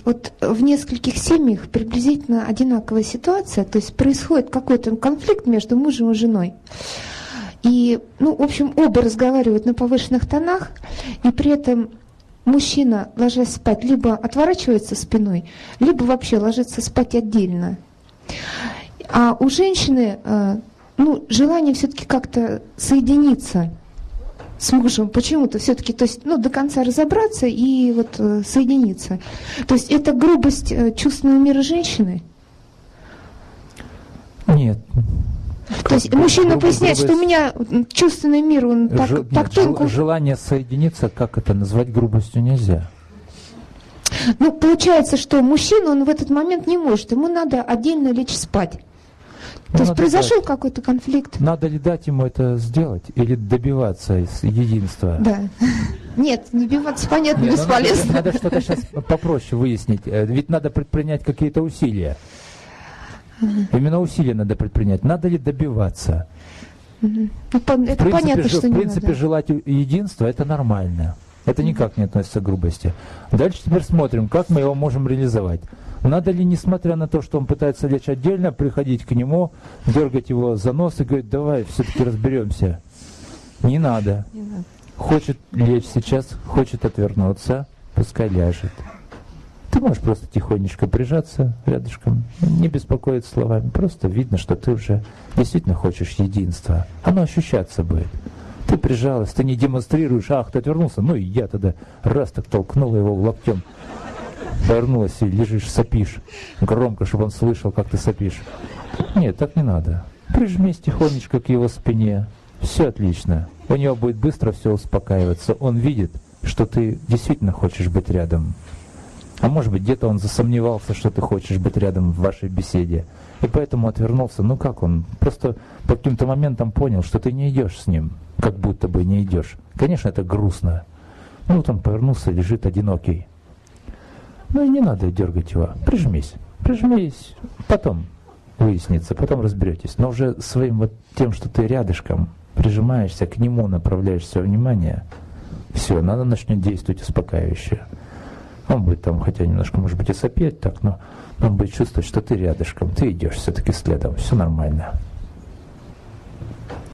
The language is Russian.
вот в нескольких семьях приблизительно одинаковая ситуация, то есть происходит какой-то конфликт между мужем и женой. И, ну, в общем, оба разговаривают на повышенных тонах, и при этом мужчина, ложась спать, либо отворачивается спиной, либо вообще ложится спать отдельно. А у женщины, ну, желание все-таки как-то соединиться с мужем почему-то все-таки, то есть, ну, до конца разобраться и вот соединиться. То есть это грубость чувственного мира женщины? Нет. То есть мужчина поясняет, что у меня чувственный мир, он так тонко... Желание соединиться, как это назвать грубостью, нельзя. Ну, получается, что мужчина, он в этот момент не может, ему надо отдельно лечь спать. То есть произошел какой-то конфликт. Надо ли дать ему это сделать или добиваться единства? Да. Нет, добиваться, понятно, бесполезно. Надо что-то сейчас попроще выяснить. Ведь надо предпринять какие-то усилия. Именно усилия надо предпринять. Надо ли добиваться? Это понятно, что не надо. В принципе, желать единства – это нормально. Это никак не относится к грубости. Дальше теперь смотрим, как мы его можем реализовать. Надо ли, несмотря на то, что он пытается лечь отдельно, приходить к нему, дергать его за нос и говорить: давай все-таки разберемся. Не надо. Хочет лечь сейчас, хочет отвернуться, пускай ляжет. Ты можешь просто тихонечко прижаться рядышком, не беспокоить словами. Просто видно, что ты уже действительно хочешь единства. Оно ощущаться будет. Ты прижалась, ты не демонстрируешь, ах, ты отвернулся. Ну и я тогда раз так толкнула его локтем. Повернулась и лежишь, сопишь. Громко, чтобы он слышал, как ты сопишь. Нет, так не надо. Прижмись тихонечко к его спине. Все отлично. У него будет быстро все успокаиваться. Он видит, что ты действительно хочешь быть рядом. А может быть, где-то он засомневался, что ты хочешь быть рядом в вашей беседе. И поэтому отвернулся. Ну как он? Просто по каким-то моментам понял, что ты не идешь с ним. Как будто бы не идешь. Конечно, это грустно. Ну вот он повернулся и лежит одинокий. Ну и не надо дергать его. Прижмись. Прижмись. Потом выяснится, потом разберетесь. Но уже своим вот тем, что ты рядышком прижимаешься, к нему направляешь все внимание, все, надо начнет действовать успокаивающе. Он будет там, хотя немножко, может быть, и сопеть так, но он будет чувствовать, что ты рядышком, ты идешь все-таки следом, все нормально.